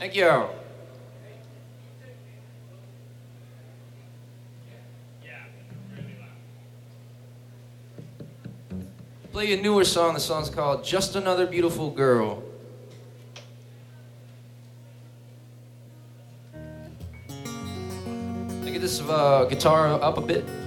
Thank you. Play a newer song. The song's called Just Another Beautiful Girl. Can I get this guitar up a bit?